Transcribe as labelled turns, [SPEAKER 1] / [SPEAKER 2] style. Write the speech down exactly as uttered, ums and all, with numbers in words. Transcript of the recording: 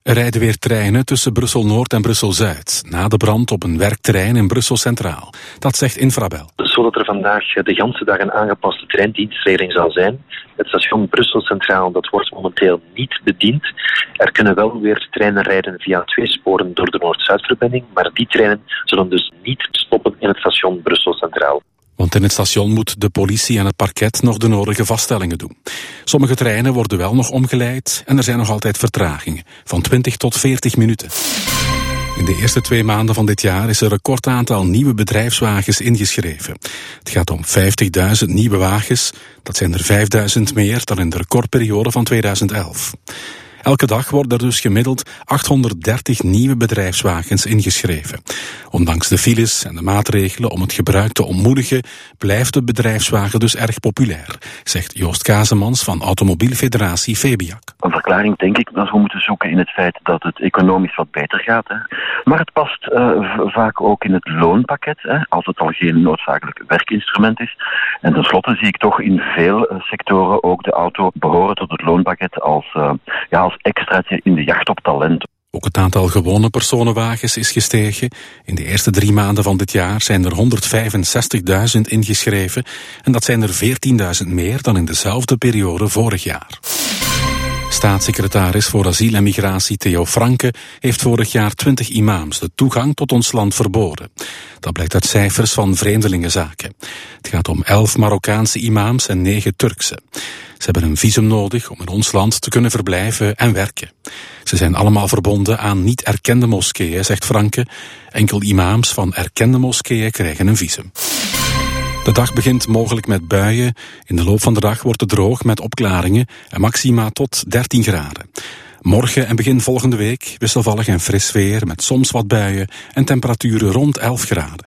[SPEAKER 1] Er rijden weer treinen tussen Brussel-Noord en Brussel-Zuid, na de brand op een werkterrein in Brussel-Centraal. Dat zegt Infrabel.
[SPEAKER 2] Zodat er vandaag de hele dag een aangepaste treindienstregeling zal zijn. Het station Brussel-Centraal dat wordt momenteel niet bediend. Er kunnen wel weer treinen rijden via twee sporen door de Noord-Zuidverbinding, maar die treinen zullen dus niet stoppen in het station Brussel-Centraal.
[SPEAKER 1] Want in het station moet de politie en het parket nog de nodige vaststellingen doen. Sommige treinen worden wel nog omgeleid en er zijn nog altijd vertragingen van twintig tot veertig minuten. In de eerste twee maanden van dit jaar is er een record aantal nieuwe bedrijfswagens ingeschreven. Het gaat om vijftigduizend nieuwe wagens. Dat zijn er vijfduizend meer dan in de recordperiode van tweeduizend elf. Elke dag worden er dus gemiddeld achthonderddertig nieuwe bedrijfswagens ingeschreven. Ondanks de files en de maatregelen om het gebruik te ontmoedigen, blijft de bedrijfswagen dus erg populair, zegt Joost Kazemans van Automobielfederatie Febiak.
[SPEAKER 3] Een verklaring denk ik dat we moeten zoeken in het feit dat het economisch wat beter gaat. Hè. Maar het past uh, v- vaak ook in het loonpakket, hè, als het al geen noodzakelijk werkinstrument is. En tenslotte zie ik toch in veel uh, sectoren ook de auto behoren tot het loonpakket als, uh, ja, als extraatje in de jacht op talent.
[SPEAKER 1] Ook het aantal gewone personenwagens is gestegen. In de eerste drie maanden van dit jaar zijn er honderdvijfenzestigduizend ingeschreven en dat zijn er veertienduizend meer dan in dezelfde periode vorig jaar. Staatssecretaris voor asiel en migratie Theo Franke heeft vorig jaar twintig imams de toegang tot ons land verboden. Dat blijkt uit cijfers van Vreemdelingenzaken. Het gaat om elf Marokkaanse imams en negen Turkse. Ze hebben een visum nodig om in ons land te kunnen verblijven en werken. Ze zijn allemaal verbonden aan niet erkende moskeeën, zegt Franke. Enkel imams van erkende moskeeën krijgen een visum. De dag begint mogelijk met buien. In de loop van de dag wordt het droog met opklaringen en maxima tot dertien graden. Morgen en begin volgende week wisselvallig en fris weer met soms wat buien en temperaturen rond elf graden.